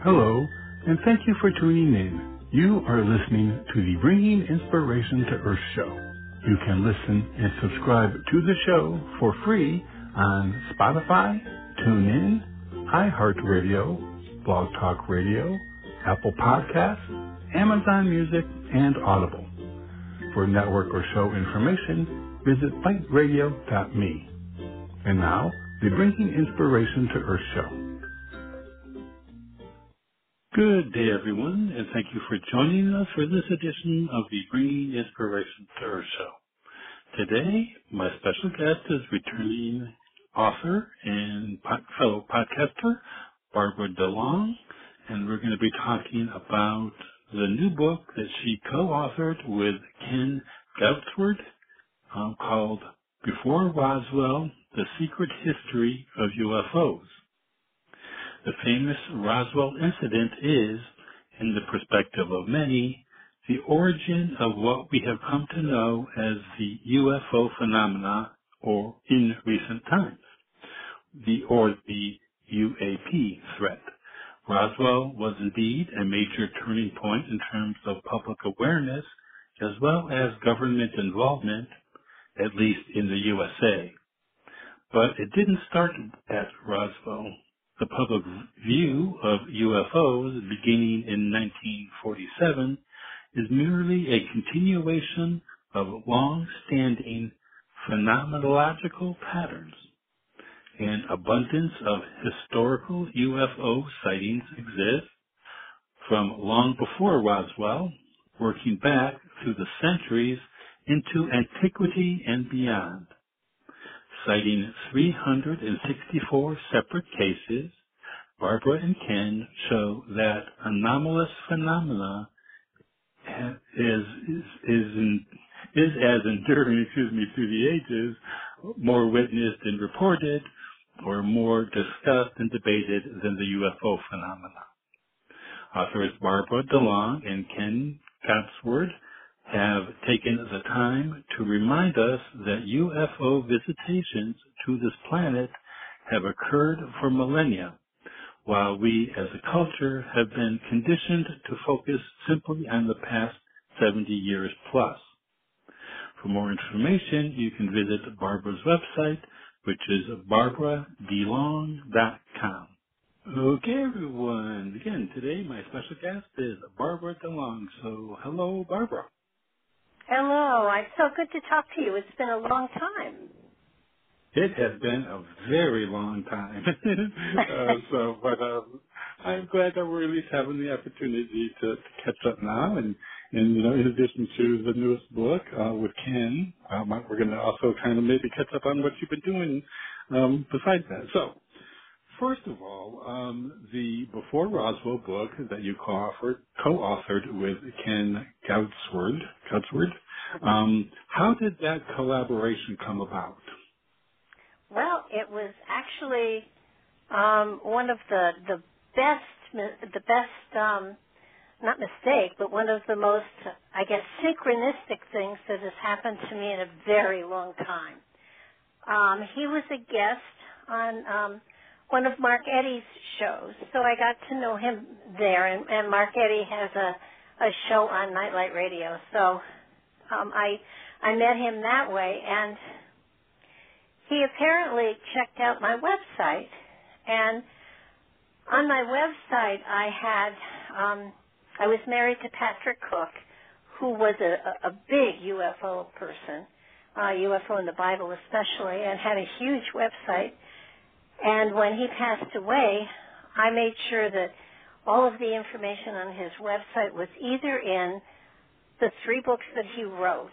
Hello, and thank you for tuning in. You are listening to the Bringing Inspiration to Earth show. You can listen and subscribe to the show for free on Spotify, TuneIn, iHeartRadio, Blog Talk Radio, Apple Podcasts, Amazon Music, and Audible. For network or show information, visit biteradio.me. And now, the Bringing Inspiration to Earth show. Good day, everyone, and thank you for joining us for this edition of the Bringing Inspiration to Earth show. Today, my special guest is returning author and fellow podcaster, Barbara DeLong, and we're going to be talking about the new book that she co-authored with Ken Goudsward called Before Roswell, The Secret History of UFOs. The famous Roswell incident is, in the perspective of many, the origin of what we have come to know as the UFO phenomena, or in recent times, the UAP threat. Roswell was indeed a major turning point in terms of public awareness as well as government involvement, at least in the USA. But it didn't start at Roswell. The public view of UFOs beginning in 1947 is merely a continuation of long-standing phenomenological patterns. An abundance of historical UFO sightings exists from long before Roswell, working back through the centuries into antiquity and beyond. Citing 364 separate cases, Barbara and Ken show that anomalous phenomena is as enduring, through the ages, more witnessed and reported, or more discussed and debated than the UFO phenomena. Authors Barbara DeLong and Ken Goudsward have taken the time to remind us that UFO visitations to this planet have occurred for millennia, while we as a culture have been conditioned to focus simply on the past 70 years plus. For more information, you can visit Barbara's website, which is barbaradelong.com. Okay, everyone. Again, today my special guest is Barbara DeLong. So, hello, Barbara. Hello. It's so good to talk to you. It's been a long time. It has been a very long time. But I'm glad that we're at least having the opportunity to catch up now. And in addition to the newest book with Ken, we're going to also kind of maybe catch up on what you've been doing besides that. So, first of all, the Before Roswell book that you co-authored with Ken Goudsward, how did that collaboration come about? Well, it was actually one of the best, not mistake, but one of the most, I guess, synchronistic things that has happened to me in a very long time. He was a guest on one of Mark Eddy's shows, so I got to know him there, and Mark Eddy has a show on Nightlight Radio, so I met him that way, and he apparently checked out my website, and on my website I was married to Patrick Cook, who was a big UFO person, UFO in the Bible especially, and had a huge website. And when he passed away, I made sure that all of the information on his website was either in the 3 books that he wrote,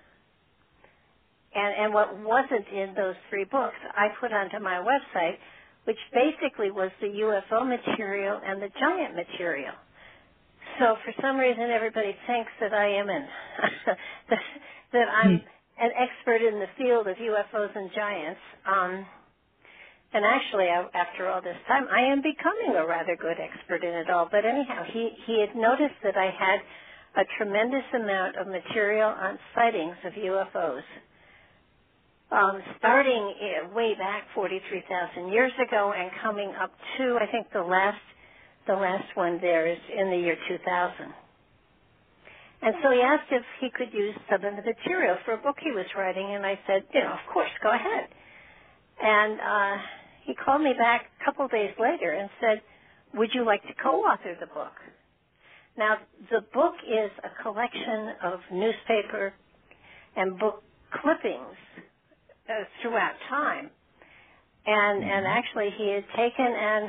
and what wasn't in those 3 books, I put onto my website, which basically was the UFO material and the giant material. So for some reason, everybody thinks that I am that I'm an expert in the field of UFOs and giants. And actually, after all this time, I am becoming a rather good expert in it all. But anyhow, he had noticed that I had a tremendous amount of material on sightings of UFOs. Starting way back 43,000 years ago and coming up to, I think, the last the last one there is in the year 2000. And so he asked if he could use some of the material for a book he was writing, and I said, of course, go ahead. And he called me back a couple days later and said, would you like to co-author the book? Now, the book is a collection of newspaper and book clippings throughout time. And actually he had taken and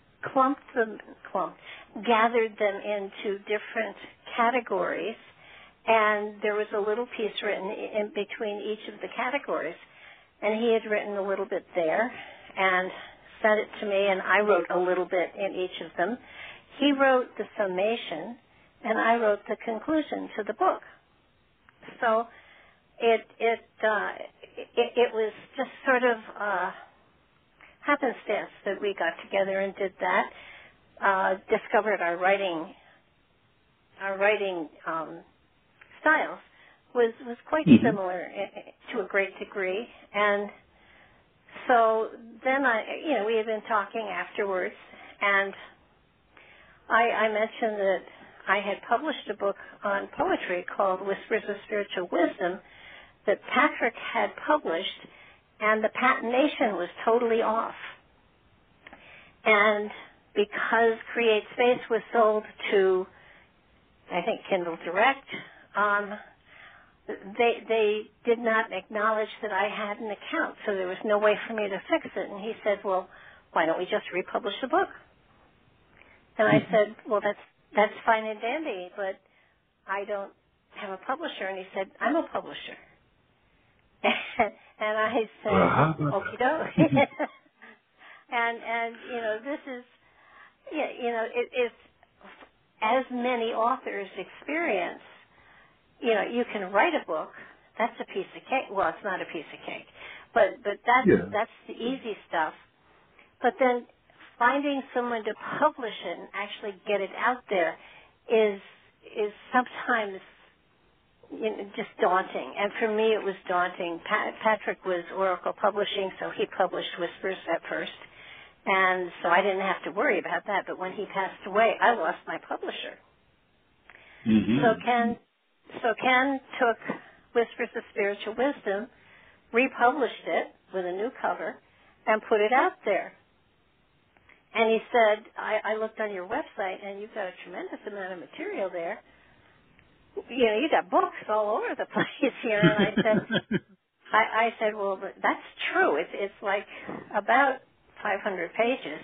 gathered them into different categories, and there was a little piece written in between each of the categories. And he had written a little bit there and sent it to me, and I wrote a little bit in each of them. He wrote the summation, and I wrote the conclusion to the book. So it was just sort of happenstance that we got together and did that. Discovered our writing styles was quite similar to a great degree, and so then we had been talking afterwards, and I mentioned that I had published a book on poetry called Whispers of Spiritual Wisdom that Patrick had published, and the patination was totally off. And because Create Space was sold to, I think, Kindle Direct, they did not acknowledge that I had an account, so there was no way for me to fix it. And he said, well, why don't we just republish the book? And I said, well, that's fine and dandy, but I don't have a publisher. And he said, I'm a publisher. And I said, okie doke. And this is, it's as many authors experience. You can write a book. That's a piece of cake. Well, it's not a piece of cake, but that's the easy stuff. But then finding someone to publish it and actually get it out there is sometimes just daunting. And for me, it was daunting. Patrick was Oracle Publishing, so he published Whispers at first, and so I didn't have to worry about that. But when he passed away, I lost my publisher. So Ken took Whispers of Spiritual Wisdom, republished it with a new cover, and put it out there. And he said, I looked on your website, and you've got a tremendous amount of material there. You got books all over the place here. And I said, well, that's true. It's like about 500 pages.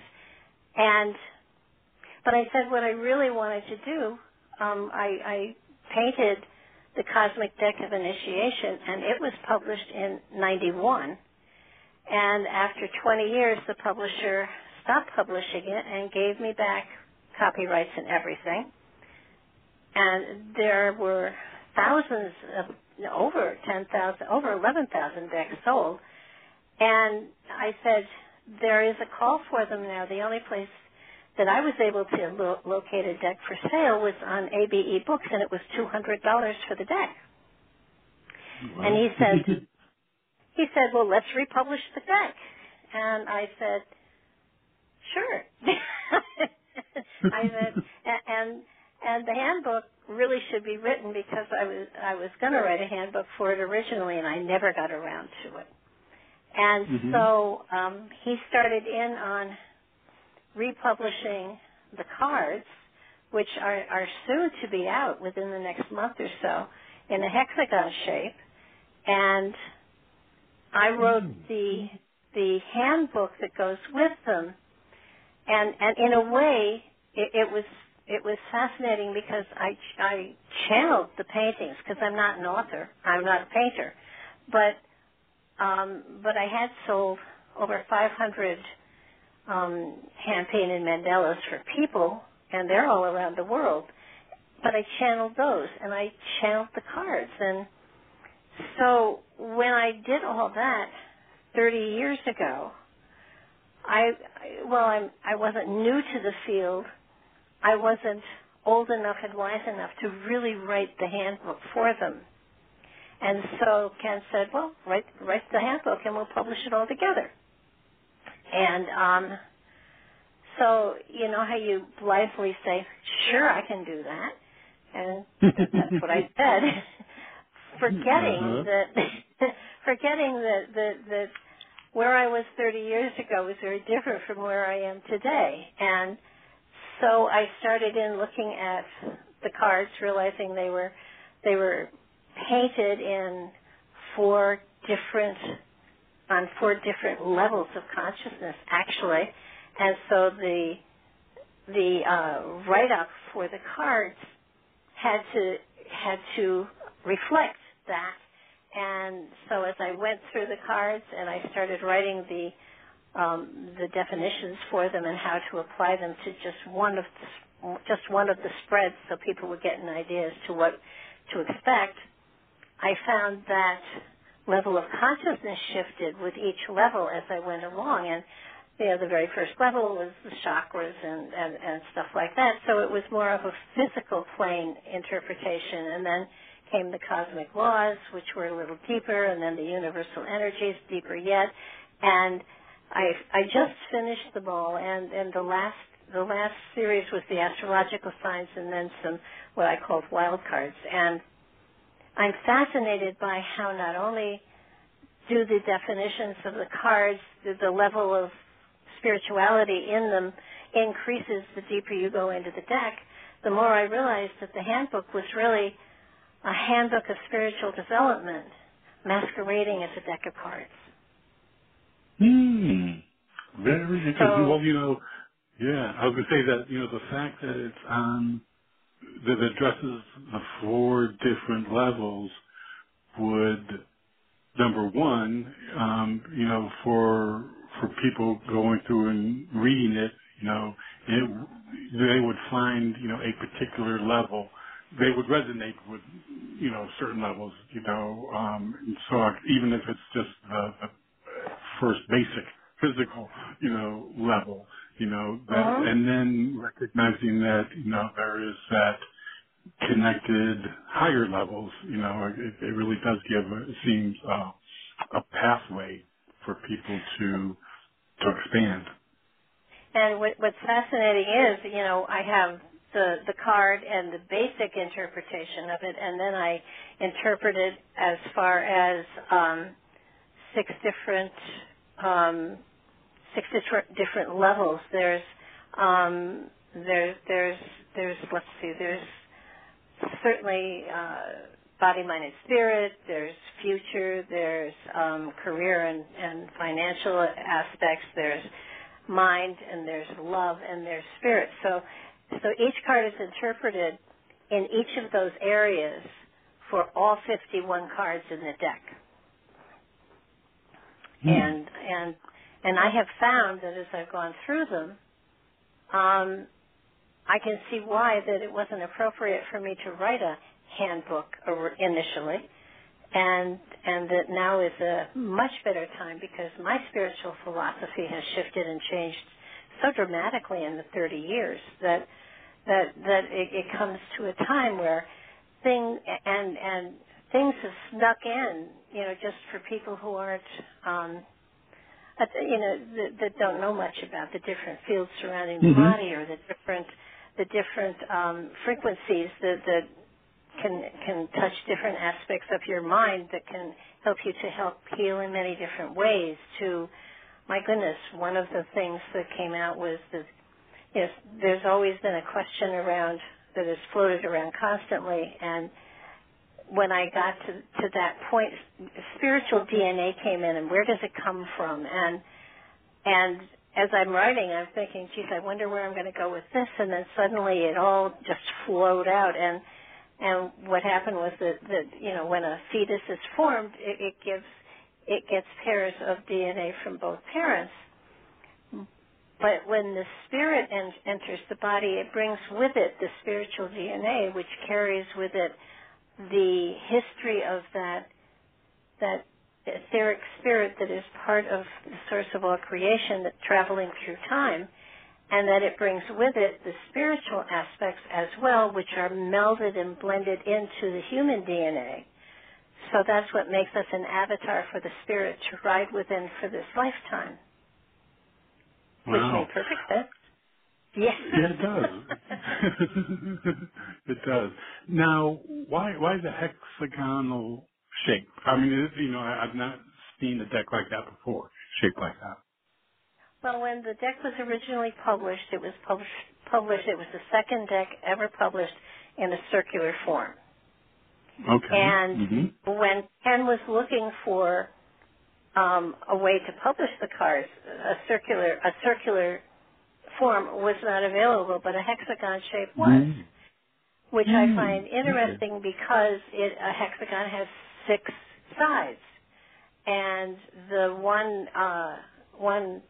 But I said, what I really wanted to do, I painted the Cosmic Deck of Initiation, and it was published in 91. And after 20 years, the publisher stopped publishing it and gave me back copyrights and everything. And there were thousands of, over 10,000, over 11,000 decks sold. And I said, there is a call for them now. The only place that I was able to locate a deck for sale was on ABE Books, and it was $200 for the deck. Wow. And he said, well, let's republish the deck. And I said, sure. I said, and the handbook really should be written, because I was going to write a handbook for it originally, and I never got around to it. And so he started in on republishing the cards, which are soon to be out within the next month or so, in a hexagon shape. And I wrote the handbook that goes with them. And in a way, it was fascinating, because I channeled the paintings, because I'm not an author, I'm not a painter, but I had sold over 500 hand-painted mandalas for people, and they're all around the world. But I channeled those, and I channeled the cards. And so when I did all that 30 years ago, I wasn't new to the field. I wasn't old enough and wise enough to really write the handbook for them. And so Ken said, well, write the handbook and we'll publish it all together. And so you know how you blithely say, "Sure, I can do that," and that's what I said, forgetting that that where I was 30 years ago was very different from where I am today. And so I started in looking at the cards, realizing they were painted in on four different levels of consciousness, actually. And so the write-up for the cards had to reflect that. And so as I went through the cards and I started writing the definitions for them and how to apply them to just one of the spreads, so people would get an idea as to what to expect, I found that level of consciousness shifted with each level as I went along. And the very first level was the chakras and stuff like that. So it was more of a physical plane interpretation, and then came the cosmic laws, which were a little deeper, and then the universal energies, deeper yet. And I just finished them all, and the last series was the astrological signs, and then some what I called wild cards. And I'm fascinated by how not only do the definitions of the cards, the level of spirituality in them increases the deeper you go into the deck, the more I realized that the handbook was really a handbook of spiritual development masquerading as a deck of cards. Very interesting. Well, yeah, I was going to say that, the fact that it's that it addresses the four different levels would, number one, for people going through and reading it, they would find, a particular level. They would resonate with, certain levels, and so even if it's just the first basic physical, level, that, and then recognizing that, there is that connected higher levels, it really does it seems, a pathway for people to expand. And what's fascinating is, I have the card and the basic interpretation of it, and then I interpret it as far as six different levels. There's let's see, there's certainly body, mind, and spirit. There's future. There's career and financial aspects. There's mind, and there's love, and there's spirit. So each card is interpreted in each of those areas for all 51 cards in the deck. And I have found that as I've gone through them, I can see why that it wasn't appropriate for me to write a handbook initially, and that now is a much better time because my spiritual philosophy has shifted and changed so dramatically in the 30 years that it comes to a time where things have snuck in, just for people who aren't, that don't know much about the different fields surrounding the body, or the different frequencies that can touch different aspects of your mind that can help you to help heal in many different ways. My goodness, one of the things that came out was that there's always been a question around that has floated around constantly, and when I got to that point, spiritual DNA came in, and where does it come from? And as I'm writing, I'm thinking, geez, I wonder where I'm going to go with this, and then suddenly it all just flowed out. And what happened was that when a fetus is formed, it gets pairs of DNA from both parents. But when the spirit enters the body, it brings with it the spiritual DNA, which carries with it the history of that etheric spirit that is part of the source of all creation, that's traveling through time, and that it brings with it the spiritual aspects as well, which are melded and blended into the human DNA. So that's what makes us an avatar for the spirit to ride within for this lifetime. Wow. Which made perfect sense. Yes. Yeah, it does. It does. Now, why the hexagonal shape? I mean, I've not seen a deck like that before, shaped like that. Well, when the deck was originally published, it was published. It was the second deck ever published in a circular form. Okay. And when Ken was looking for a way to publish the cards, a circular form was not available, but a hexagon shape was, which I find interesting because a hexagon has 6 sides, and the one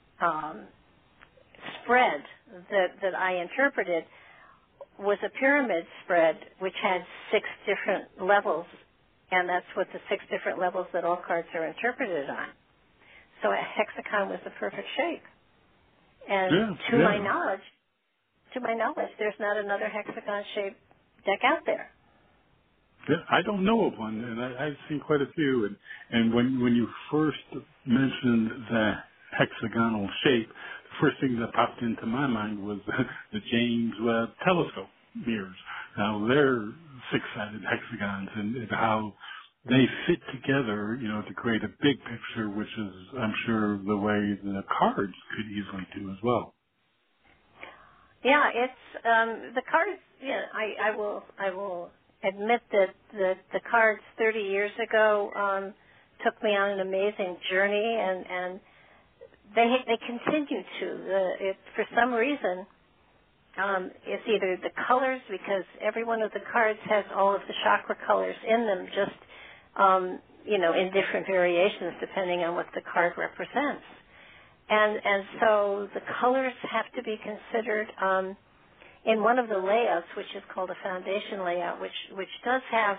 spread that I interpreted was a pyramid spread, which had 6 different levels, and that's what the 6 different levels that all cards are interpreted on. So a hexagon was the perfect shape. And to my knowledge, there's not another hexagon-shaped deck out there. Yeah, I don't know of one, and I've seen quite a few. And when you first mentioned the hexagonal shape, the first thing that popped into my mind was the James Webb Telescope mirrors. Now they're 6-sided hexagons, and how they fit together, to create a big picture, which is, I'm sure, the way the cards could easily do as well. Yeah, it's the cards. Yeah, I will admit that the cards 30 years ago took me on an amazing journey, and they continue to. For some reason, it's either the colors, because every one of the cards has all of the chakra colors in them, just in different variations depending on what the card represents. And so the colors have to be considered in one of the layouts, which is called a foundation layout, which does have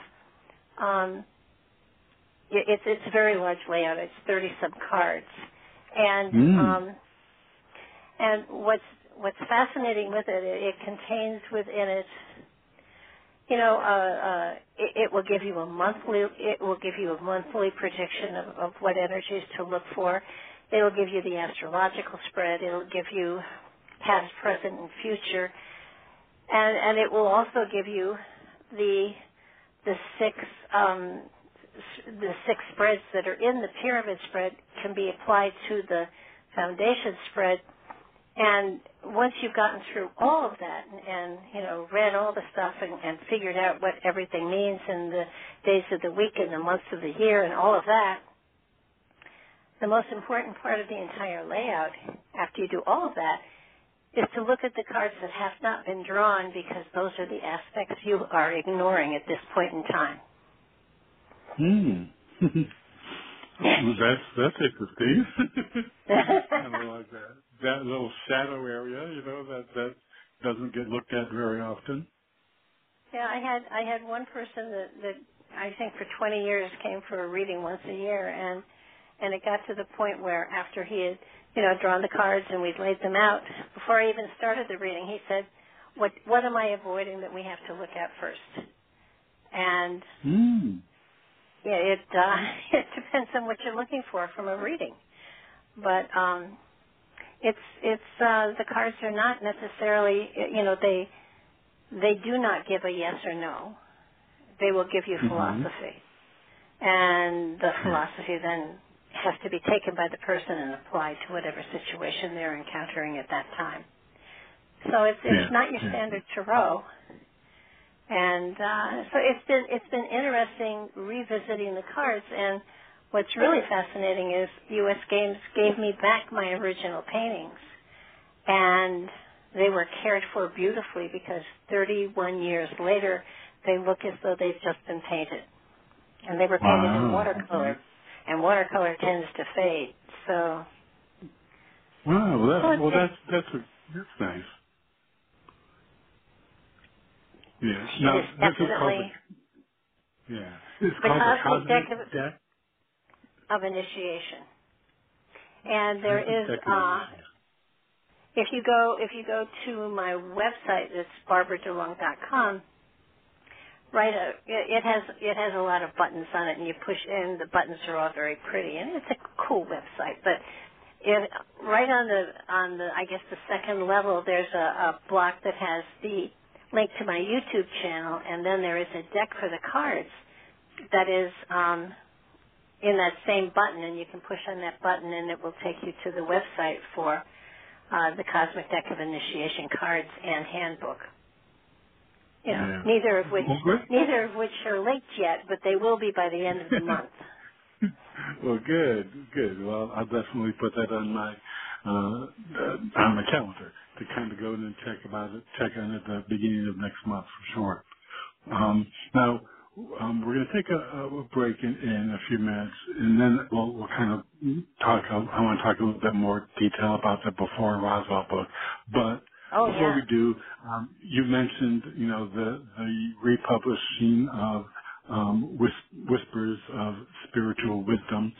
it's a very large layout. It's 30 some cards, and what's fascinating with it, it contains within it, it will give you a monthly prediction of what energies to look for. It will give you the astrological spread. It will give you past, present, and future, and it will also give you the 6 spreads that are in the pyramid spread can be applied to the foundation spread. And once you've gotten through all of that and read all the stuff and figured out what everything means and the days of the week and the months of the year and all of that, the most important part of the entire layout, after you do all of that, is to look at the cards that have not been drawn, because those are the aspects you are ignoring at this point in time. That's interesting. Kind of like that little shadow area, that doesn't get looked at very often. Yeah, I had one person that I think for 20 years came for a reading once a year, and it got to the point where after he had drawn the cards and we'd laid them out, before I even started the reading, he said, "What am I avoiding that we have to look at first?" And yeah, it depends on what you're looking for from a reading, but it's the cards are not necessarily they do not give a yes or no. They will give you philosophy, and the philosophy then has to be taken by the person and applied to whatever situation they're encountering at that time. So it's not your standard tarot. And so it's been interesting revisiting the cards, and what's really fascinating is U.S. Games gave me back my original paintings, and they were cared for beautifully, because 31 years later they look as though they've just been painted, and they were painted in watercolor, and watercolor tends to fade. So that's nice. Yeah. Now, this is called it's called the Cosmic Deck of Initiation. And there is if you go to my website, it's barbaradelong.com, it has a lot of buttons on it, and you push in, the buttons are all very pretty, and it's a cool website. But right on the I guess the second level, there's a block that has the link to my YouTube channel, and then there is a deck for the cards that is in that same button, and you can push on that button, and it will take you to the website for the Cosmic Deck of Initiation cards and handbook. You know, Yeah. neither of Okay. which are linked yet, but they will be by the end of the month. Well, good. Well, I'll definitely put that on my calendar to kind of go in and check on it at the beginning of next month for sure. Now, we're going to take a break in a few minutes, and then we'll kind of talk. I want to talk a little bit more detail about the Before Roswell book, but before we do, you mentioned, the republishing of Whispers of Spiritual Wisdom.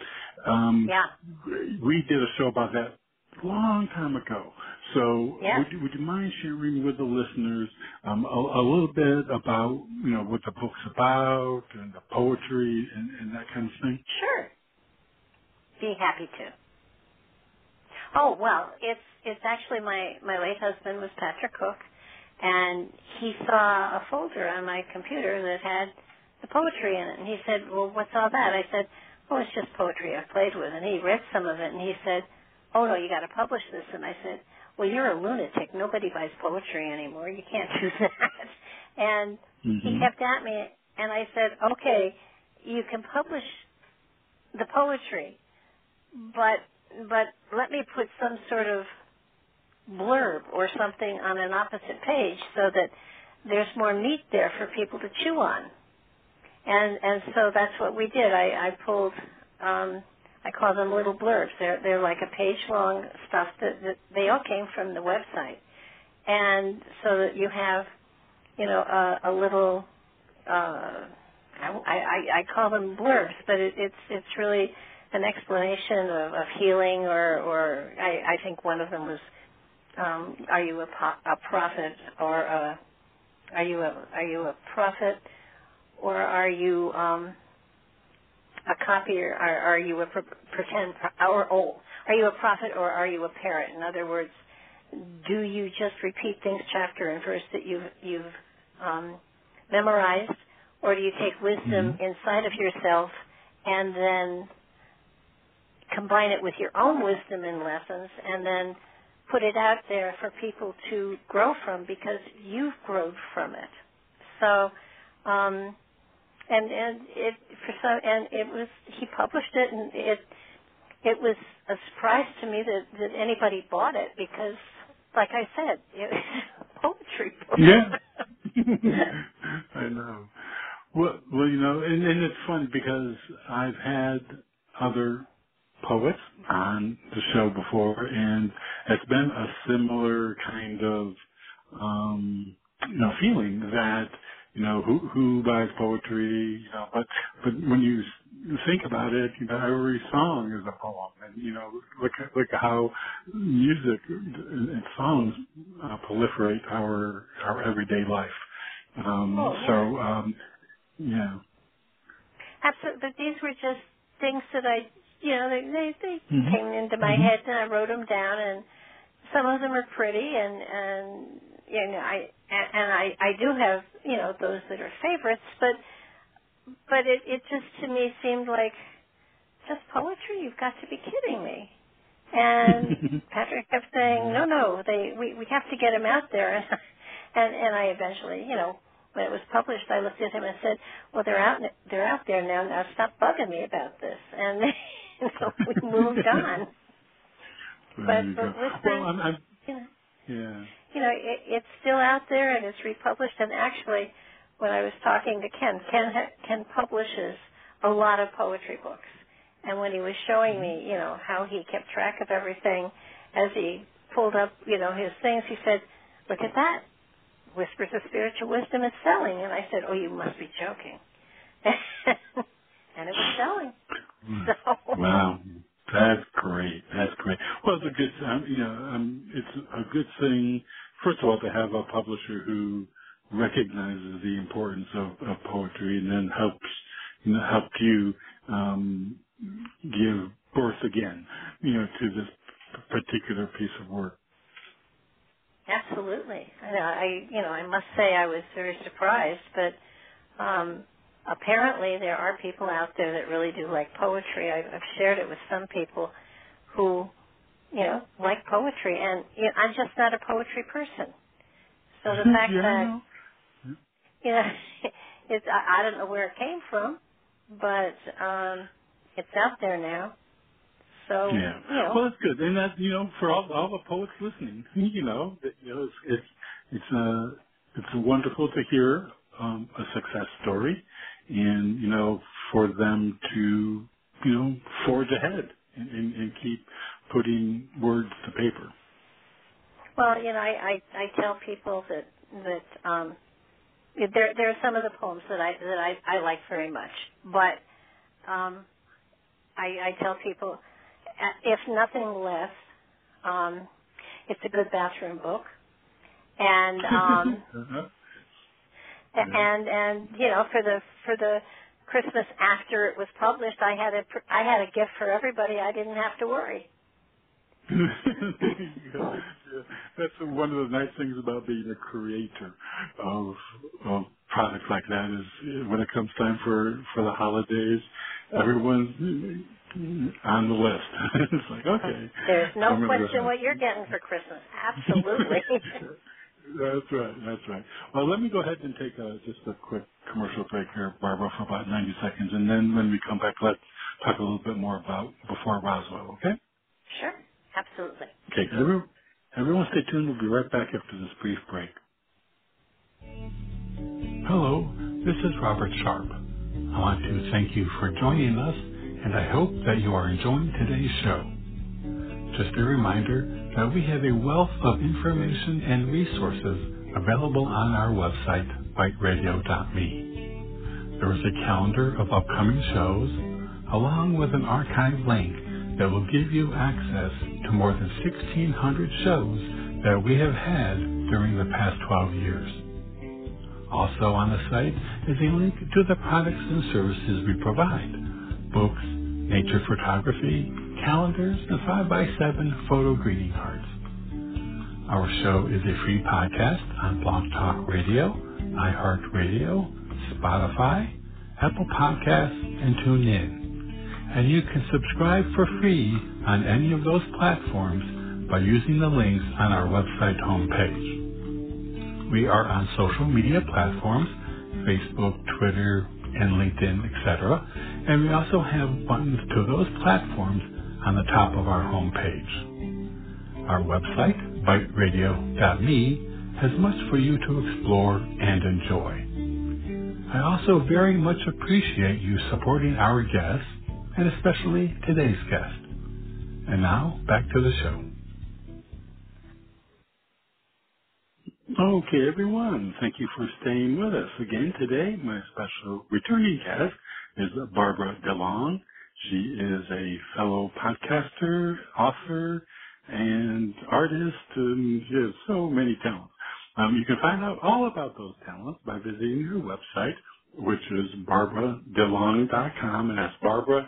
We did a show about that a long time ago. So would you mind sharing with the listeners a little bit about, what the book's about and the poetry and that kind of thing? Sure. Be happy to. Oh, well, it's actually my late husband was Patrick Cook, and he saw a folder on my computer that had the poetry in it, and he said, well, what's all that? I said, oh, it's just poetry I've played with, and he read some of it, and he said, oh, no, you got to publish this, and I said, well, you're a lunatic. Nobody buys poetry anymore. You can't do that. And he kept at me, and I said, okay, you can publish the poetry, but let me put some sort of blurb or something on an opposite page so that there's more meat there for people to chew on. And so that's what we did. I pulled, I call them little blurbs. They're like a page-long stuff that they all came from the website. And so that you have, a little, I call them blurbs, but it's really an explanation of healing, or I think one of them was, are you a prophet, or are you a prophet, or are you a copier, or are you a pretend, are you a prophet, or are you a parrot? In other words, do you just repeat things chapter and verse that you've memorized, or do you take wisdom inside of yourself and then combine it with your own wisdom and lessons, and then put it out there for people to grow from because you've grown from it. So, he published it, and it was a surprise to me that anybody bought it because, like I said, it was a poetry book. Yeah. I know. Well, and it's fun because I've had other poets on the show before, and it's been a similar kind of feeling that who buys poetry, but when you think about it, every song is a poem, and look at how music and songs proliferate our everyday life. Yeah. Absolutely, but these were just things that they came into my head, and I wrote them down, and some of them are pretty, and I do have those that are favorites, but it just to me seemed like just poetry. You've got to be kidding me. And Patrick kept saying, no, we have to get them out there, and I eventually, when it was published, I looked at him and said, well, they're out there now. Now stop bugging me about this. And we moved on. But Whispers, it's still out there, and it's republished. And actually, when I was talking to Ken publishes a lot of poetry books. And when he was showing me, how he kept track of everything, as he pulled up, his things, he said, look at that. Whispers of Spiritual Wisdom is selling. And I said, oh, you must be joking. And it was selling. So. Wow. That's great. Well, it's a good, it's a good thing, first of all, to have a publisher who recognizes the importance of poetry and then help you give birth again, to this particular piece of work. Absolutely. I must say I was very surprised, but apparently there are people out there that really do like poetry. I've shared it with some people who, like poetry, and I'm just not a poetry person. So the fact that, I don't know where it came from, but it's out there now. So, well, that's good, and that for all the poets listening, it's wonderful to hear a success story, and for them to forge ahead and keep putting words to paper. Well, I tell people that there are some of the poems that I like very much, but I tell people, if nothing less, it's a good bathroom book, and and for the Christmas after it was published, I had a gift for everybody. I didn't have to worry. That's one of the nice things about being a creator of products like that is when it comes time for the holidays, everyone's on the list. It's like, okay. There's no question what you're getting for Christmas. Absolutely. That's right. Well, let me go ahead and take just a quick commercial break here, Barbara, for about 90 seconds, and then when we come back, let's talk a little bit more about Before Roswell, okay? Sure. Absolutely. Okay, everyone stay tuned. We'll be right back after this brief break. Hello, this is Robert Sharp. I want to thank you for joining us, and I hope that you are enjoying today's show. Just a reminder that we have a wealth of information and resources available on our website, biteradio.me. There is a calendar of upcoming shows, along with an archive link that will give you access to more than 1,600 shows that we have had during the past 12 years. Also on the site is a link to the products and services we provide: books, nature photography, calendars, and 5x7 photo greeting cards. Our show is a free podcast on Blog Talk Radio, iHeartRadio, Spotify, Apple Podcasts, and TuneIn. And you can subscribe for free on any of those platforms by using the links on our website homepage. We are on social media platforms, Facebook, Twitter, and LinkedIn, etc. And we also have buttons to those platforms on the top of our homepage. Our website, biteradio.me, has much for you to explore and enjoy. I also very much appreciate you supporting our guests, and especially today's guest. And now, back to the show. Okay, everyone. Thank you for staying with us. Again, today, my special returning guest is Barbara DeLong. She is a fellow podcaster, author, and artist, and she has so many talents. You can find out all about those talents by visiting her website, which is barbaradelong.com, and that's Barbara,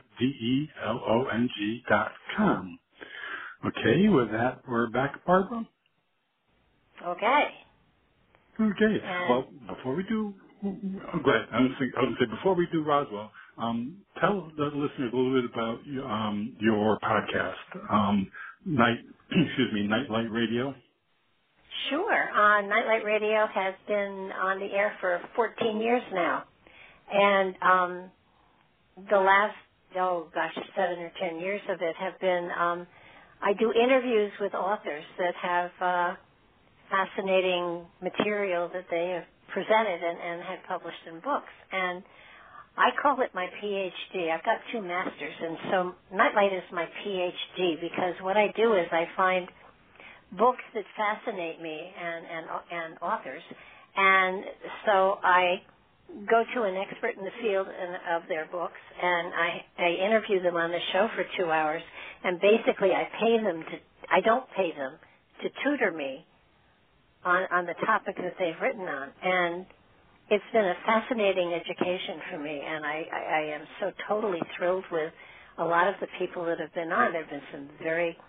DELONG.com. Okay, with that, we're back, Barbara. Okay. Okay. Well, before we do, go ahead. I was going to say, before we do Roswell, tell the listeners a little bit about your podcast, Nightlight Radio. Sure. Nightlight Radio has been on the air for 14 years now. And the last, 7 or 10 years of it have been, I do interviews with authors that have fascinating material that they have presented and had published in books. And I call it my PhD. I've got 2 masters, and so Nightlight is my PhD, because what I do is I find books that fascinate me and authors, and so I go to an expert in the field of their books, and I interview them on the show for 2 hours, and basically I don't pay them to tutor me on the topic that they've written on. And it's been a fascinating education for me, and I am so totally thrilled with a lot of the people that have been on. There have been some very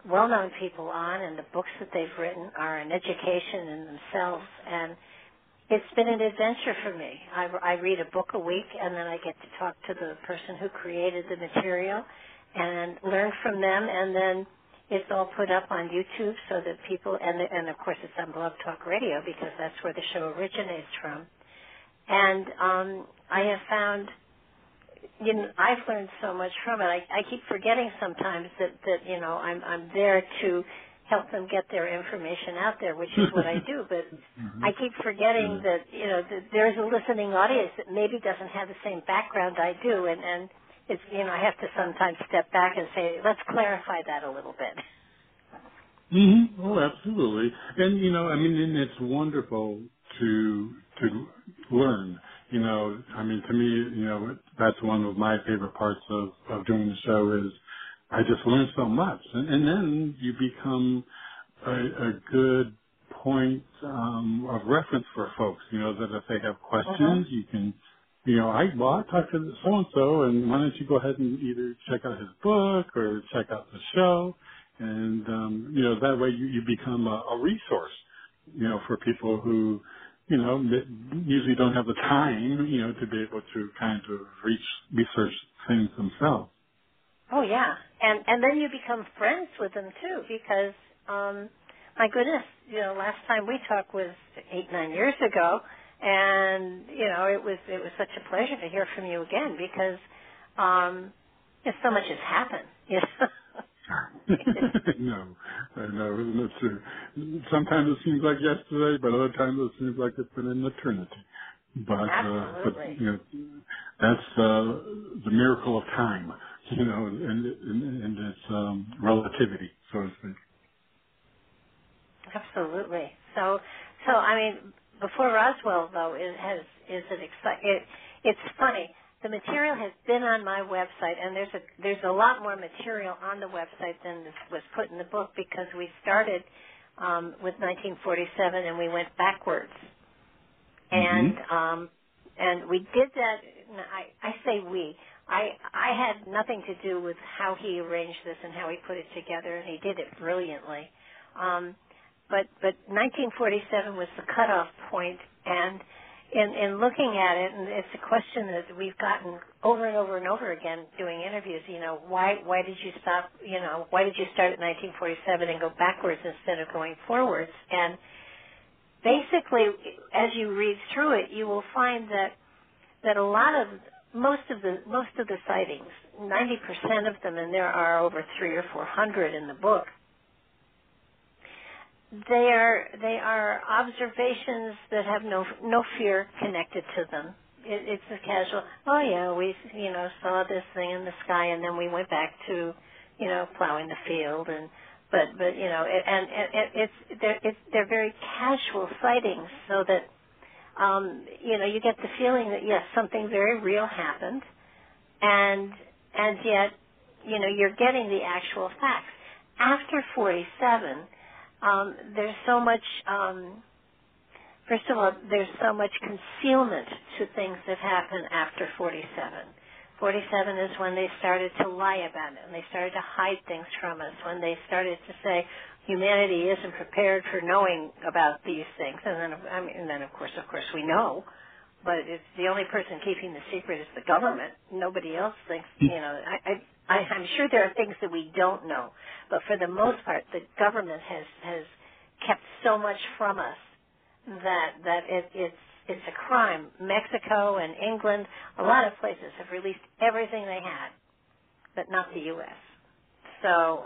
well-known people on, and the books that they've written are an education in themselves, and it's been an adventure for me. I read a book a week, and then I get to talk to the person who created the material and learn from them, and then it's all put up on YouTube so that people, and of course it's on Blog Talk Radio because that's where the show originates from. And I have found, I've learned so much from it. I keep forgetting sometimes that I'm there to help them get their information out there, which is what I do. But I keep forgetting that that there's a listening audience that maybe doesn't have the same background I do, and it's I have to sometimes step back and say, let's clarify that a little bit. Mm-hmm. Oh, absolutely. And and it's wonderful to learn. To me, that's one of my favorite parts of doing the show is I just learn so much, and then you become a good point of reference for folks. That if they have questions, you can. I talked to so and so, and why don't you go ahead and either check out his book or check out the show, and that way you become a resource, for people who usually don't have the time, to be able to kind of research things themselves. Oh yeah, and then you become friends with them too, because my goodness, last time we talked was 8-9 years ago, and it was such a pleasure to hear from you again because so much has happened. No, I know, isn't it true? Sometimes it seems like yesterday, but other times it seems like it's been an eternity. But that's the miracle of time, and its relativity, so to speak. Absolutely. So I mean, before Roswell though, it's funny. The material has been on my website, and there's a lot more material on the website than was put in the book because we started with 1947 and we went backwards. And we did that. I say we. I had nothing to do with how he arranged this and how he put it together, and he did it brilliantly. But 1947 was the cutoff point, and in looking at it, and it's a question that we've gotten over and over and over again doing interviews. Why did you stop? Why did you start at 1947 and go backwards instead of going forwards? And basically, as you read through it, you will find that most of the sightings, 90% of them, and there are over 300 or 400 in the book, they are observations that have no fear connected to them. It's a casual. Oh yeah, we saw this thing in the sky, and then we went back to plowing the field, but they're very casual sightings, so that you get the feeling that yes, something very real happened, and yet you're getting the actual facts. After 47. There's so much, first of all, there's so much concealment to things that happen after 47. 47 is when they started to lie about it, and they started to hide things from us, when they started to say humanity isn't prepared for knowing about these things. And then of course we know, but it's the only person keeping the secret is the government. Nobody else thinks, I'm sure there are things that we don't know, but for the most part, the government has kept so much from us that it's a crime. Mexico and England, a lot of places have released everything they had, but not the U.S. So,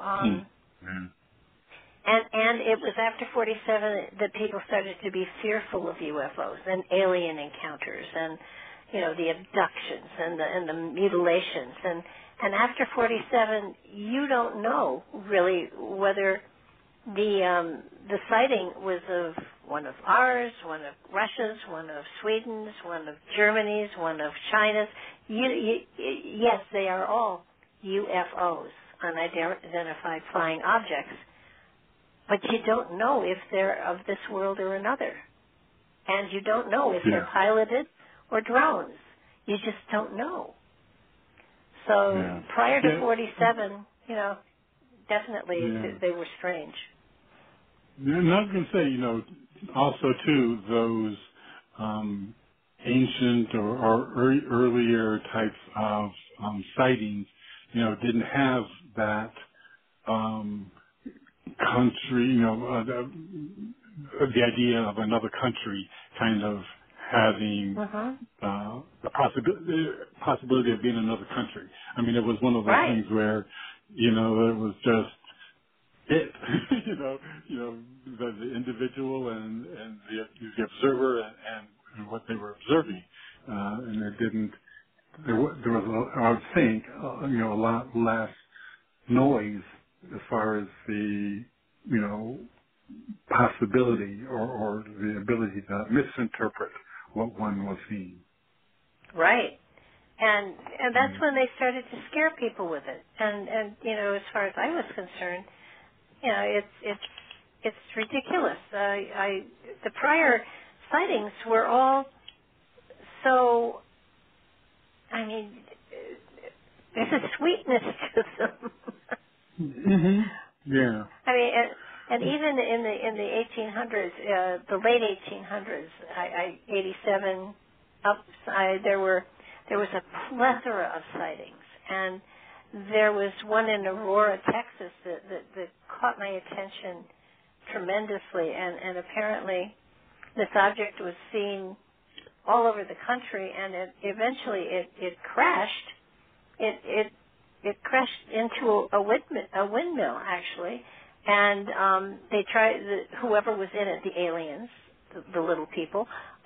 and it was after 47 that people started to be fearful of UFOs and alien encounters and the abductions and the mutilations and after 47, you don't know really whether the sighting was of one of ours, one of Russia's, one of Sweden's, one of Germany's, one of China's. Yes, they are all UFOs, unidentified flying objects, but you don't know if they're of this world or another, and you don't know if they're piloted or drones. You just don't know. So prior to 47, definitely Yeah. they were strange. And I was going to say, also too, those ancient or earlier types of sightings, didn't have that country, the idea of another country kind of having Mm-hmm. the possibility of being another country. I mean, it was one of those Right. things where, it was just it, the individual and the observer and what they were observing, and it didn't. There was, I would think, a lot less noise as far as the, possibility or the ability to misinterpret what one was seeing. Right. And that's Mm. when they started to scare people with it. And as far as I was concerned, it's ridiculous. The prior sightings were all so. I mean, there's a sweetness to them. Mm-hmm. Yeah. I mean, and even in the 1800s, the late 1800s, 87 up, there was a plethora of sightings, and there was one in Aurora, Texas, that caught my attention tremendously, and apparently this object was seen all over the country, and eventually it crashed. It crashed into a windmill actually, and they tried. Whoever was in it, the aliens, the little people,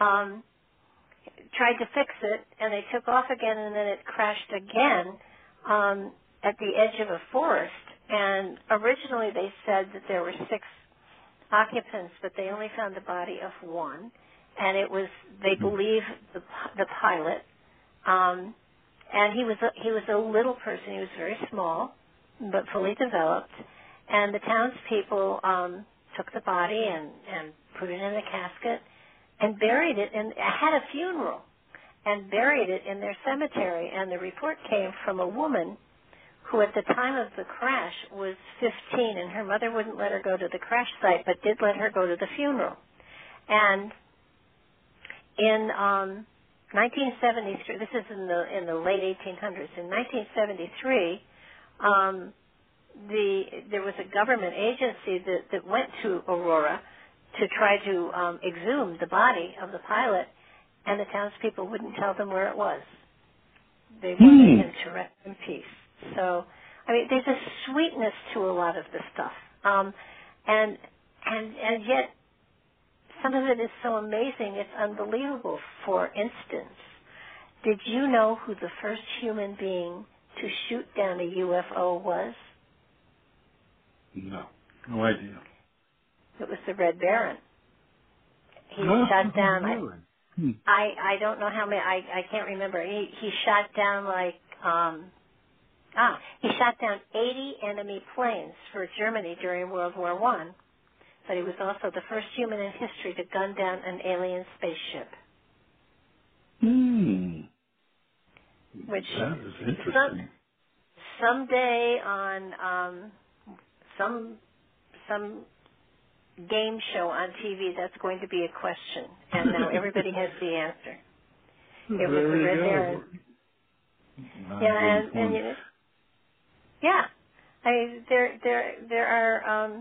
tried to fix it, and they took off again, and then it crashed again at the edge of a forest. And originally they said that there were 6 occupants, but they only found the body of one, and it was, they believe, the pilot. And he was a little person. He was very small, but fully developed. And the townspeople took the body and put it in a casket and buried it, and had a funeral and buried it in their cemetery. And the report came from a woman who at the time of the crash was 15, and her mother wouldn't let her go to the crash site, but did let her go to the funeral. And in 1973, this is in the late 1800s. In 1973, there was a government agency that went to Aurora to try to exhume the body of the pilot, and the townspeople wouldn't tell them where it was. They wanted him to rest in peace. So, I mean, there's a sweetness to a lot of this stuff, and yet some of it is so amazing, it's unbelievable. For instance, did you know who the first human being to shoot down a UFO was? No. No idea. It was the Red Baron. He shot down. Really? I don't know how many. I can't remember. He shot down he shot down 80 enemy planes for Germany during World War I. But he was also the first human in history to gun down an alien spaceship. Which that is interesting. Someday on some game show on TV, that's going to be a question, and now everybody has the answer. It was the Red Baron. Yeah, and yeah, I mean, there are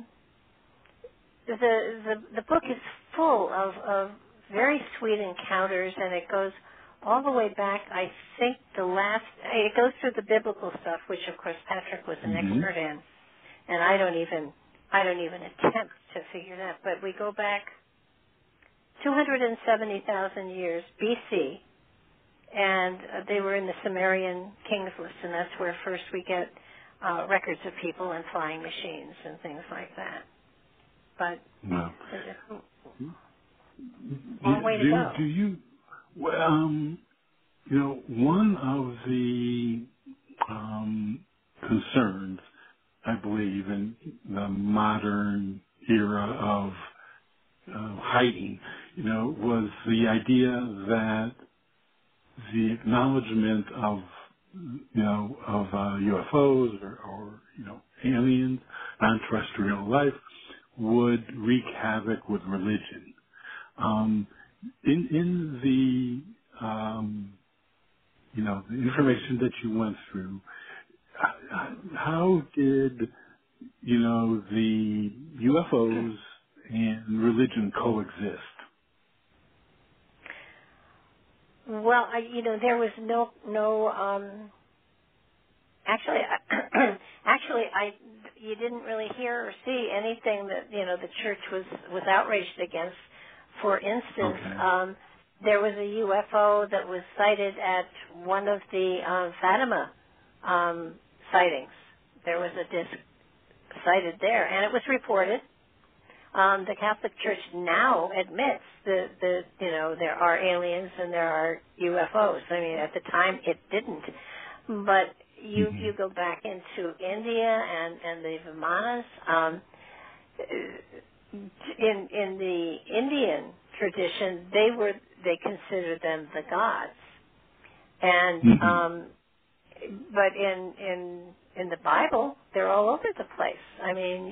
the book is full of very sweet encounters, and it goes all the way back. I think it goes through the biblical stuff, which of course Patrick was an expert in, and I don't even attempt to figure that. But we go back 270,000 years BC, and they were in the Sumerian kings list, and that's where first we get records of people and flying machines and things like that. But no. Long way to go. Do you? Well, one of the concerns, I believe, in the modern era of hiding, was the idea that the acknowledgement of of UFOs or aliens, non-terrestrial life, would wreak havoc with religion. In the information that you went through, how did the UFOs and religion coexist? Well, there was actually, you didn't really hear or see anything that, the church was outraged against. For instance, Okay. there was a UFO that was sighted at one of the Fatima sightings. There was a disc sighted there, and it was reported. The Catholic Church now admits that there are aliens and there are UFOs. I mean, at the time it didn't, but you go back into India and the Vimanas. In the Indian tradition, they considered them the gods, and but in the Bible, they're all over the place. I mean,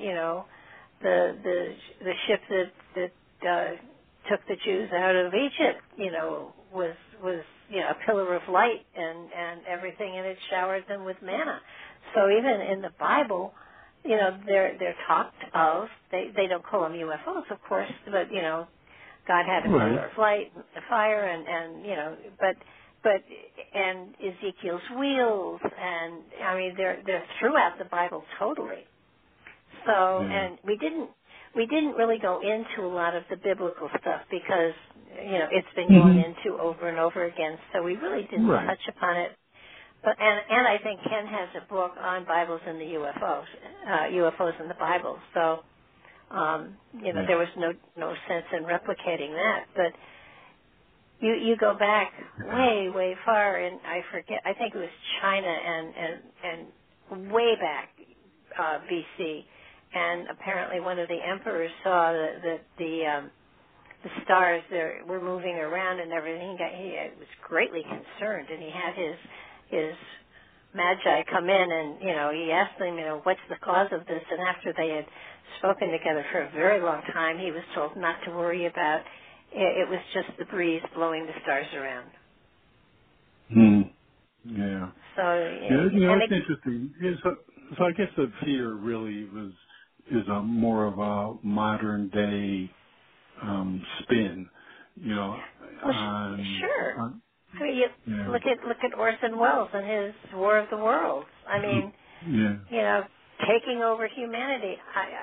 the ship that took the Jews out of Egypt, was a pillar of light and everything, and it showered them with manna. So even in the Bible, they're talked of. They don't call them UFOs, of course, but God had a pillar of light, the fire, but Ezekiel's wheels, and I mean they're throughout the Bible totally. So, and we didn't really go into a lot of the biblical stuff because, it's been gone into over and over again. So we really didn't touch upon it. But, and I think Ken has a book on Bibles and the UFOs in the Bible. So, there was no sense in replicating that. But you go back way, way far, and I think it was China and way back, BC. And apparently one of the emperors saw that the stars were moving around and everything. He was greatly concerned, and he had his magi come in, and he asked them, what's the cause of this? And after they had spoken together for a very long time, he was told not to worry about it. It was just the breeze blowing the stars around. Yeah. So it's interesting. Yeah, so I guess the fear really is a more of a modern day spin, sure. I mean, look at Orson Welles and his War of the Worlds. I mean, taking over humanity.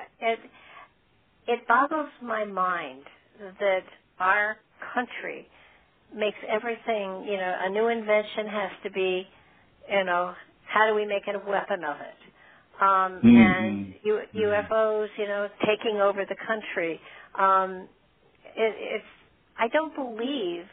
It boggles my mind that our country makes everything. A new invention has to be, how do we make it a weapon of it? And UFOs, taking over the country. I don't believe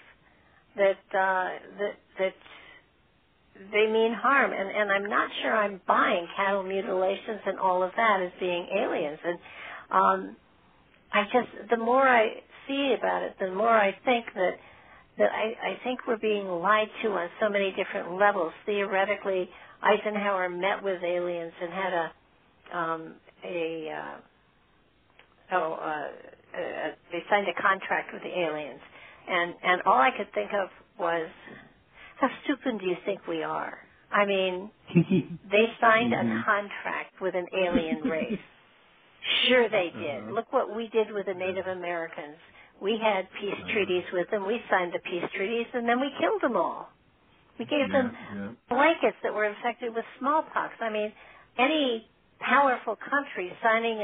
that they mean harm, and I'm not sure I'm buying cattle mutilations and all of that as being aliens. And the more I see about it, the more I think that I think we're being lied to on so many different levels. Theoretically, Eisenhower met with aliens and had they signed a contract with the aliens, and all I could think of was, how stupid do you think we are? I mean, they signed a contract with an alien race. Sure they did. Look what we did with the Native Americans. We had peace treaties with them. We signed the peace treaties, and then we killed them all. We gave them blankets that were infected with smallpox. I mean, any powerful country signing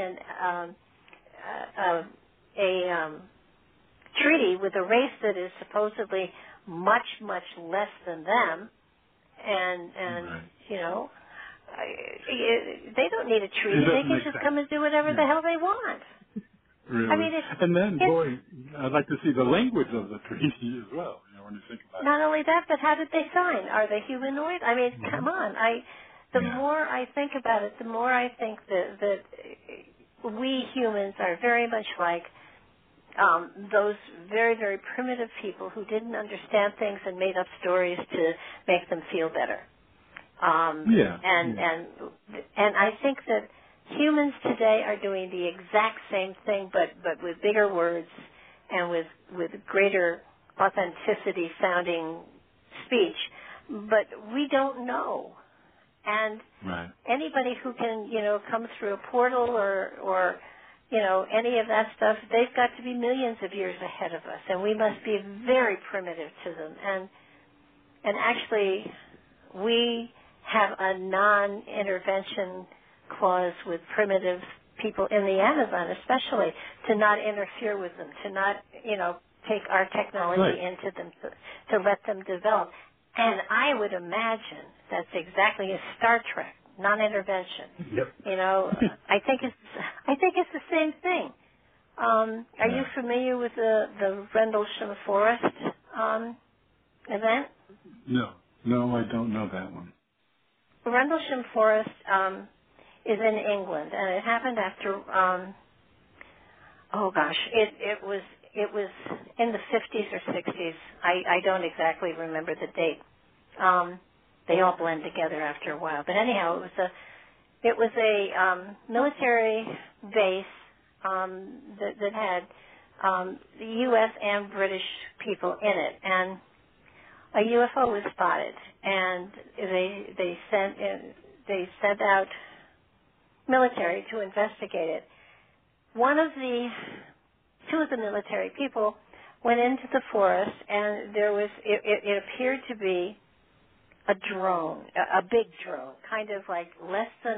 a treaty with a race that is supposedly much, much less than them, and they don't need a treaty. They can just come and do whatever the hell they want. Really? I mean, and then, boy, I'd like to see the language of the treaty as well. When you think about not only that, but how did they sign? Are they humanoid? I mean, come on. The more I think about it, the more I think that we humans are very much like those very, very primitive people who didn't understand things and made up stories to make them feel better. And I think that humans today are doing the exact same thing, but with bigger words and with greater authenticity sounding speech. But we don't know. And anybody who can, come through a portal or any of that stuff, they've got to be millions of years ahead of us, and we must be very primitive to them. And actually, we have a non-intervention clause with primitive people in the Amazon, especially, to not interfere with them, to not, take our technology into them, to let them develop. And I would imagine that's exactly a Star Trek, non-intervention. Yep. I think it's the same thing. Are you familiar with the Rendlesham Forest event? No, I don't know that one. Rendlesham Forest is in England, and it happened after. It was in the 50s or 60s. I don't exactly remember the date. They all blend together after a while. But anyhow, it was a military base that had the U.S. and British people in it, and a UFO was spotted, and they sent out military to investigate it. Two of the military people went into the forest, and it appeared to be a drone, a big drone, kind of like less than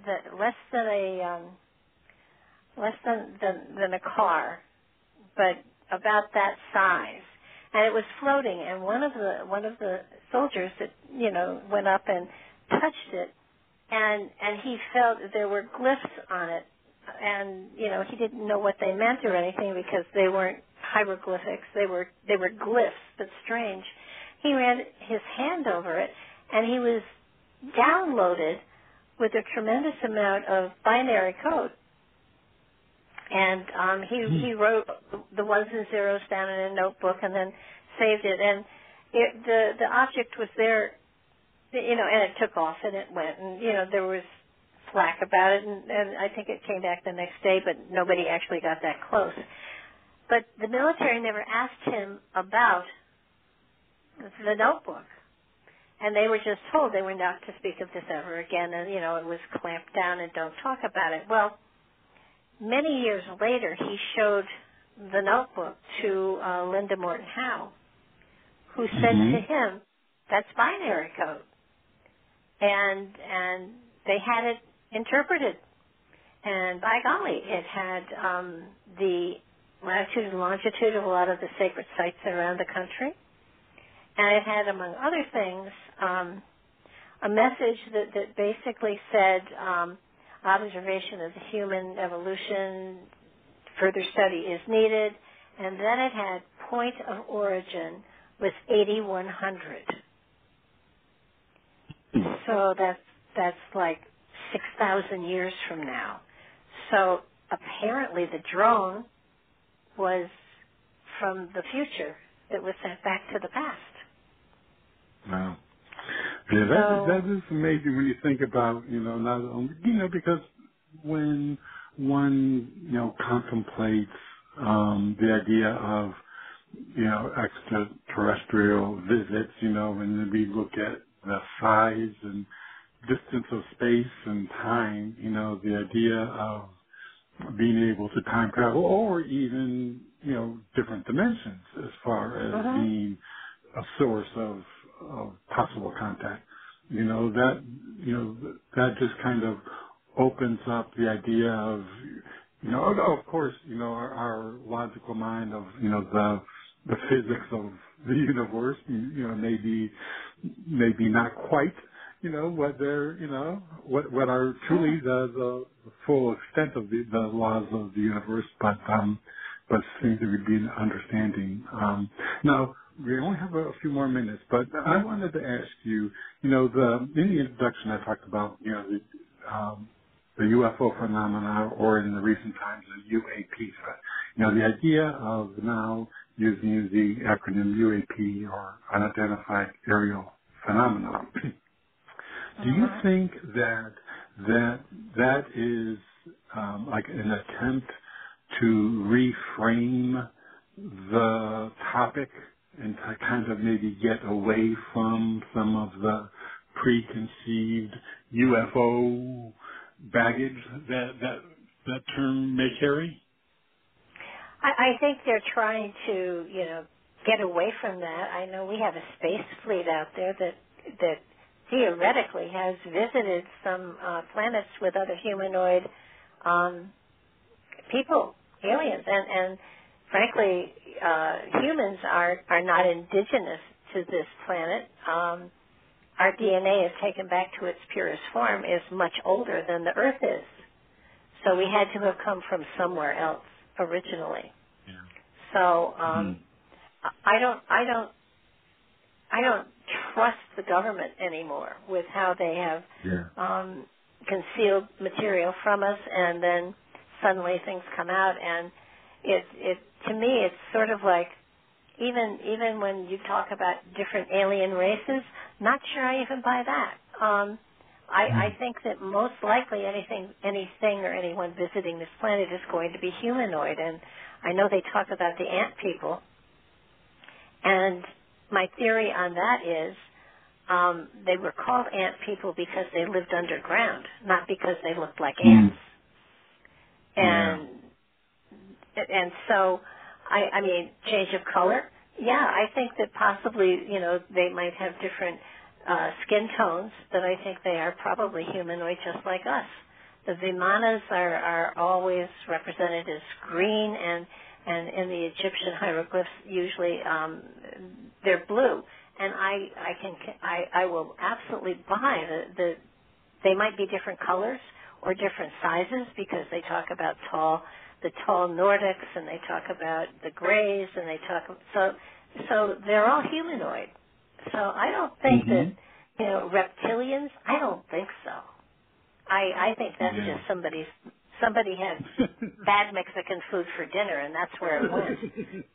a car, but about that size. And it was floating, and one of the soldiers that went up and touched it, and he felt that there were glyphs on it, and he didn't know what they meant or anything because they weren't hieroglyphics, they were glyphs, but strange. He ran his hand over it, and he was downloaded with a tremendous amount of binary code. And he wrote the ones and zeros down in a notebook and then saved it. And the object was there, and it took off and it went. And, there was flack about it, and I think it came back the next day, but nobody actually got that close. But the military never asked him about the notebook. And they were just told they were not to speak of this ever again, and, it was clamped down and don't talk about it. Well, many years later, he showed the notebook to Linda Morton Howe, who said to him, that's binary code. And they had it interpreted. And by golly, it had the latitude and longitude of a lot of the sacred sites around the country. And it had, among other things, a message that basically said observation of the human evolution, further study is needed, and then it had point of origin was 8100. So that's like 6,000 years from now. So apparently the drone was from the future that was sent back to the past. Wow. Yeah, that is amazing when you think about, not only, because when one, contemplates the idea of, extraterrestrial visits, and then we look at the size and distance of space and time, the idea of being able to time travel or even, different dimensions as far as being a source of possible contact. That just kind of opens up the idea of, of course, our logical mind of, the physics of the universe, maybe not quite, what they're, what are truly the full extent of the laws of the universe, but seems to be an understanding. Now, we only have a few more minutes, but I wanted to ask you, in the introduction I talked about, the UFO phenomena, or in the recent times, the UAP threat. The idea of now using the acronym UAP, or Unidentified Aerial Phenomena. Do you think that that is like an attempt to reframe the topic and to kind of maybe get away from some of the preconceived UFO baggage that term may carry? I think they're trying to, get away from that. I know we have a space fleet out there that theoretically has visited some planets with other humanoid people, aliens, and frankly, humans are not indigenous to this planet. Our DNA, if taken back to its purest form, is much older than the Earth is. So we had to have come from somewhere else originally. Yeah. So I don't trust the government anymore with how they have concealed material from us, and then suddenly things come out, and it to me it's sort of like even when you talk about different alien races, not sure I even buy that. I think that most likely anything or anyone visiting this planet is going to be humanoid, and I know they talk about the ant people, and my theory on that is they were called ant people because they lived underground, not because they looked like ants. And so, I mean, change of color. Yeah, I think that possibly, they might have different skin tones, but I think they are probably humanoid just like us. The Vimanas are always represented as green, and in the Egyptian hieroglyphs usually they're blue. And I will absolutely buy that they might be different colors or different sizes, because they talk about the tall Nordics, and they talk about the grays, and they talk so they're all humanoid. So I don't think that reptilians. I don't think so. I think that's just somebody had bad Mexican food for dinner, and that's where it went.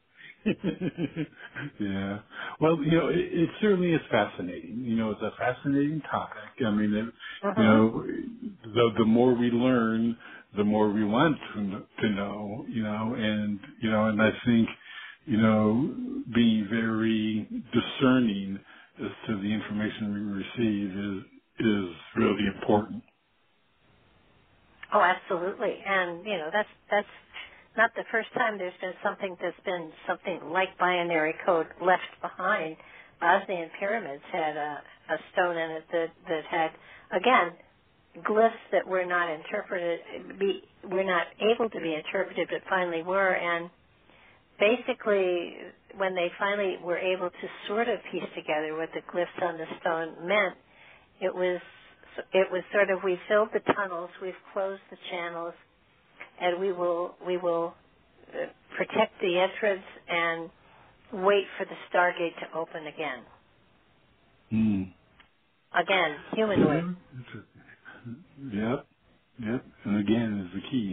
Yeah. Well, it certainly is fascinating. It's a fascinating topic. I mean, the more we learn, the more we want to know, and I think, being very discerning as to the information we receive is really important. Oh, absolutely. And, that's not the first time there's been something like binary code left behind. Bosnian pyramids had a stone in it that had, again, glyphs that were not able to be interpreted, but finally were. And basically, when they finally were able to sort of piece together what the glyphs on the stone meant, it was sort of, we filled the tunnels, we've closed the channels, and we will protect the entrance and wait for the Stargate to open again. Again, humanoid. Yep. And again is the key.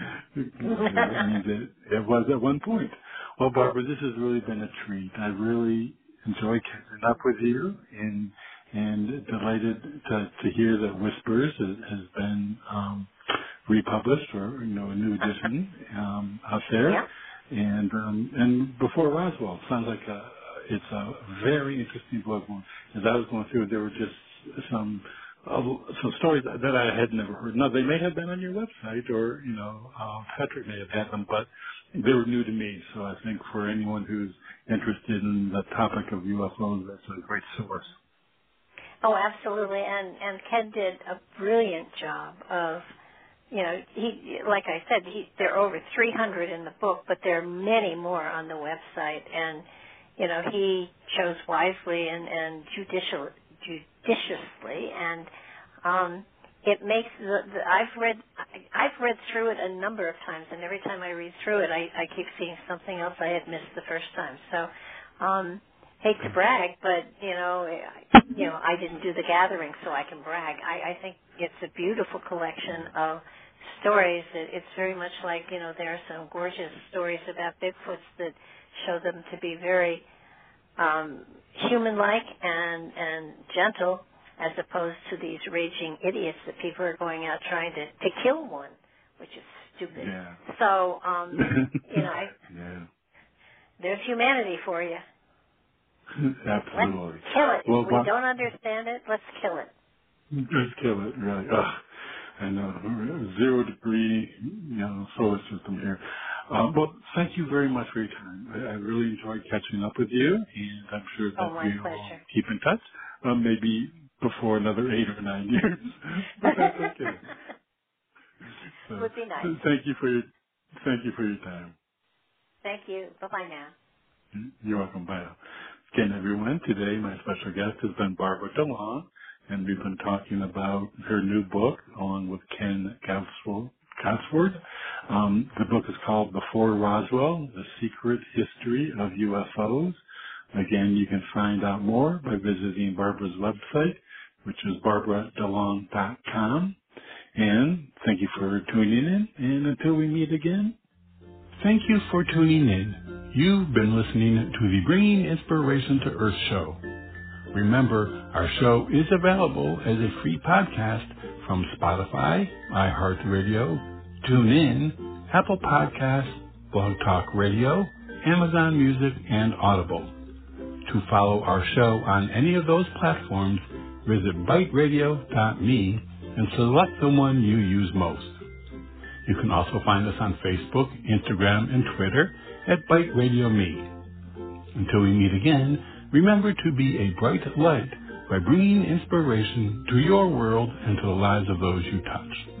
It was at one point. Well, Barbara, this has really been a treat. I really enjoyed catching up with you, and delighted to hear that Whispers has been republished, or a new edition out there. Yeah. And Before Roswell sounds like it's a very interesting book. As I was going through it, there were just some stories that I had never heard. Now, they may have been on your website, or Patrick may have had them, but they were new to me. So I think for anyone who's interested in the topic of UFOs, that's a great source. Oh, absolutely. And Ken did a brilliant job of, he, like I said, there are over 300 in the book, but there are many more on the website. And, he chose wisely and judiciously. And it makes I've read through it a number of times, and every time I read through it, I keep seeing something else I had missed the first time. So, hate to brag, but I didn't do the gathering, so I can brag. I think it's a beautiful collection of stories. It's very much like, there are some gorgeous stories about Bigfoots that show them to be very human-like and gentle, as opposed to these raging idiots that people are going out trying to kill one, which is stupid. Yeah. So, yeah. There's humanity for you. Absolutely. Let's kill it. Well, if we don't understand it, let's kill it. Let's kill it, right. I know. 0 degree, solar system here. Well, thank you very much for your time. I really enjoyed catching up with you, and I'm sure that my we'll pleasure. keep in touch, maybe before another 8 or 9 years. But that's okay. So, Would be nice. Thank you for your time. Thank you. Bye-bye now. You're welcome. Bye. Again, everyone, today my special guest has been Barbara DeLong, and we've been talking about her new book along with Ken Gosford. The book is called Before Roswell, The Secret History of UFOs. Again, you can find out more by visiting Barbara's website, which is barbaradelong.com. And thank you for tuning in, and until we meet again, thank you for tuning in. You've been listening to the Bringing Inspiration to Earth show. Remember, our show is available as a free podcast from Spotify, iHeartRadio, TuneIn, Apple Podcasts, Blog Talk Radio, Amazon Music, and Audible. To follow our show on any of those platforms, visit biteradio.me and select the one you use most. You can also find us on Facebook, Instagram, and Twitter at Byte Radio Me. Until we meet again, remember to be a bright light by bringing inspiration to your world and to the lives of those you touch.